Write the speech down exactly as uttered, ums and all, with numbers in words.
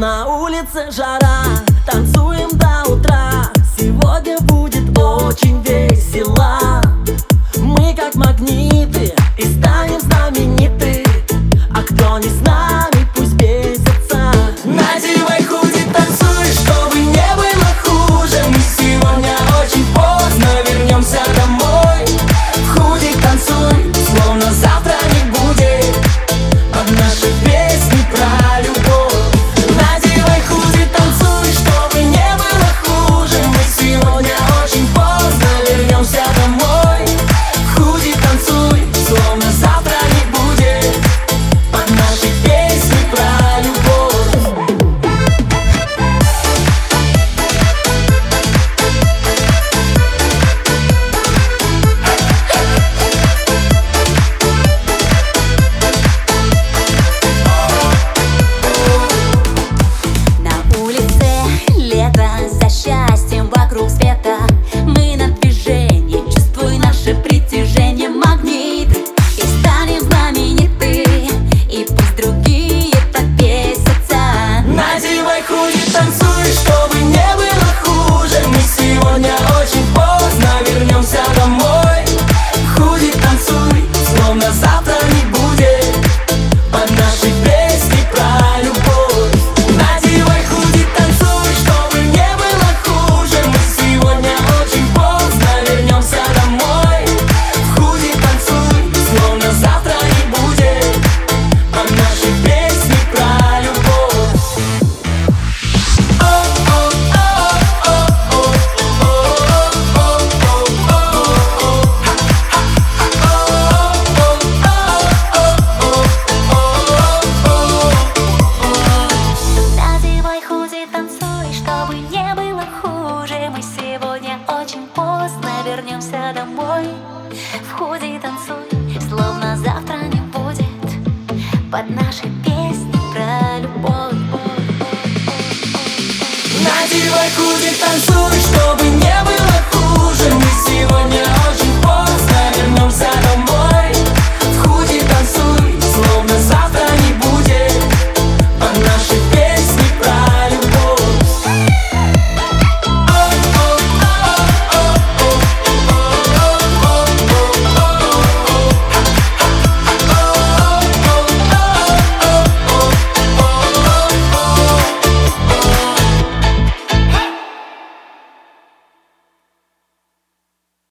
На улице жара, танцуем до утра. Сегодня будет очень весело. Мы как магниты и станем знамениты. А кто не с нами, пусть бесится. Надевай худи, танцуй, чтобы не было хуже. Мы сегодня очень поздно вернемся домой. В худи танцуй, словно завтра не будет. Под наши песни про любовь. Надевай худи, танцуй, чтобы не было хуже. Мы сегодня очень поздно вернемся домой. В худи танцуй, словно завтра не будет. Под наши песни про любовь. На улице лето, за счастьем вокруг света. Мы на движении, чувствуй наше притяжение. Магнит, и станем знамениты. И пусть другие побесятся. Надевай худи, танцуй, чтобы не было хуже. Мы сегодня очень поздно вернемся домой. В худи танцуй, словно завтра не будет. Под наши песни про любовь. Надевай худи, танцуй, чтобы не было хуже. Мы сегодня очень поздно вернемся домой. В худи танцуй, словно завтра не будет. Под наши песни про любовь. Надевай худи, танцуй, чтобы не было хуже. Мы сегодня очень поздно вернемся домой. В худи танцуй, словно завтра не будет. Под наши песни про любовь. Надевай худи, танцуй, чтобы не было хуже. Мы сегодня очень поздно вернемся домой.